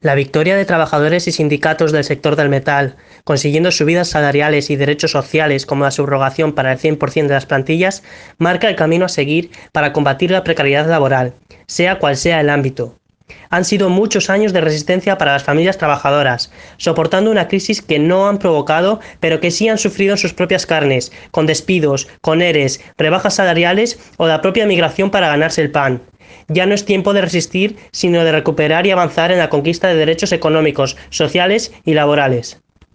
La victoria de trabajadores y sindicatos del sector del metal, consiguiendo subidas salariales y derechos sociales como la subrogación para el 100% de las plantillas, marca el camino a seguir para combatir la precariedad laboral, sea cual sea el ámbito. Han sido muchos años de resistencia para las familias trabajadoras, soportando una crisis que no han provocado, pero que sí han sufrido en sus propias carnes, con despidos, con ERES, rebajas salariales o la propia migración para ganarse el pan. Ya no es tiempo de resistir, sino de recuperar y avanzar en la conquista de derechos económicos, sociales y laborales.